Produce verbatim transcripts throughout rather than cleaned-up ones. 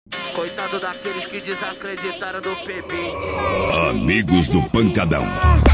Coitado daqueles que desacreditaram do P vinte. Amigos do Pancadão.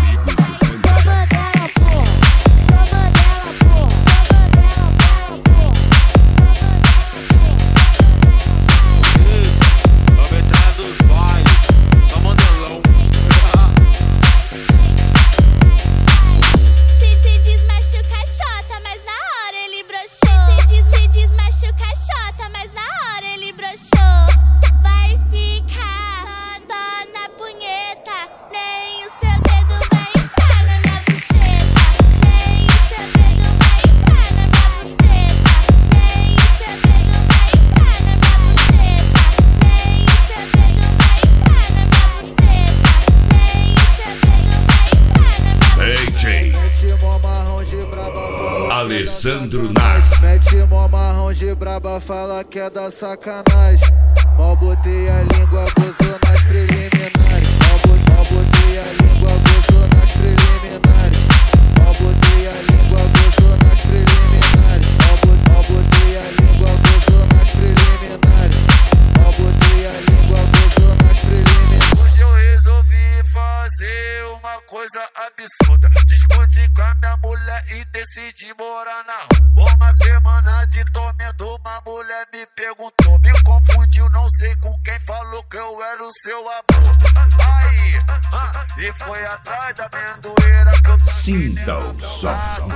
Alessandro Nart. Mete mó marrom de braba, fala que é da sacanagem. Mal botei a língua, gozou nas preliminares. Mal botei, mal botei a língua, gozou nas preliminares. Mal botei a língua, gozou nas preliminares. Mal botei, mal botei a língua, gozou nas preliminares. Mal botei a língua, gozou nas preliminares. Hoje eu resolvi fazer uma coisa absurda. Discuti com a minha mulher e decidi morar na rua. Uma semana de tormento, uma mulher me perguntou, me confundiu, não sei com quem, falou que eu era o seu amor. Aí, ah, e foi atrás da amendoeira que eu tô. Sinta o som.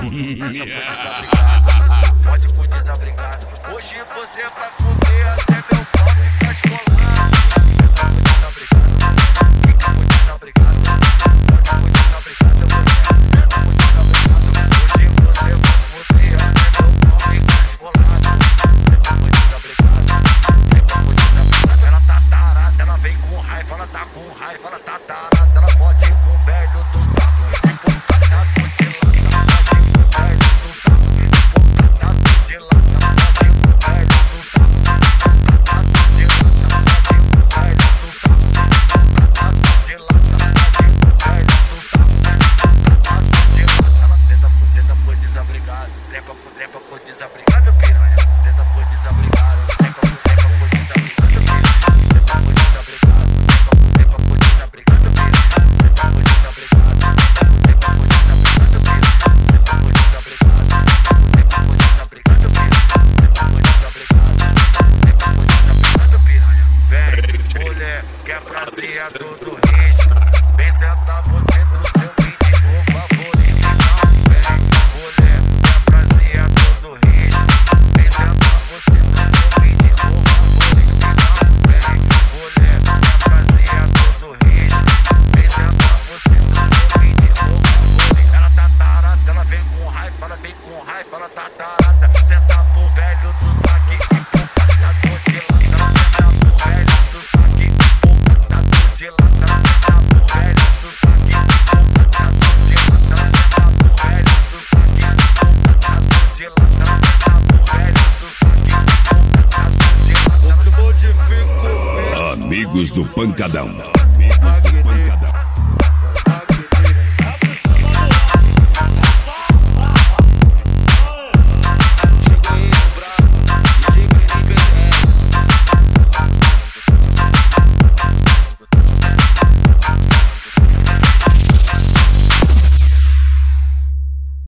Pode com desabrigado. Hoje você vai foder até meu pau ficar esfolado. Você tá com desabrigado. Fica com desabrigado. Pode com desabrigado. Você tá com desabrigado. Hoje você vai foder até meu pau ficar esfolado. Você tá com desabrigado. Fica com desabrigado. Ela tá tarada, ela vem com raiva, ela tá com raiva, ela tá tarada, ela pode ir com o velho do saco. Vem com o catado de lata, pode ir com o velho do saco. Vem com o catado de lata, pode ir com o velho do saco. Catado de lata, pode ir com o velho do saco. Catado de lata, pode ir com o velho do saco. Catado de lata, ela senta por senta por desabrigado, trepa por trepa por desabrigado, piranha. Senta por desabrigado, trepa por trepa por desabrigado, piranha. Senta por desabrigado, trepa por trepa por desabrigado, piranha. Senta por desabrigado, trepa por desabrigado, piranha. Senta por desabrigado, trepa por desabrigado, piranha. Senta por desabrigado, trepa por desabrigado, piranha. Vem, mulher, que é pra ser a todo risco. Vem sentar você no seu mendigo favorito. Não vem, mulher, que é pra ser a todo risco. Vem sentar você no seu mendigo favorito. Não vem, mulher, que é pra ser a todo risco. Vem sentar você no seu mendigo favorito. Ela tá tarada, ela vem com raiva, ela vem com raiva, ela tá tarada. Senta pro velho do saque e pro catador de lata. Senta pro velho do saque e pro catador de lata. Senta pro velho do saque e pro catador de lata. Senta pro velho do saque e pro catador de lata. Senta pro velho do saque e pro catador de lata. Amigos do Pancadão.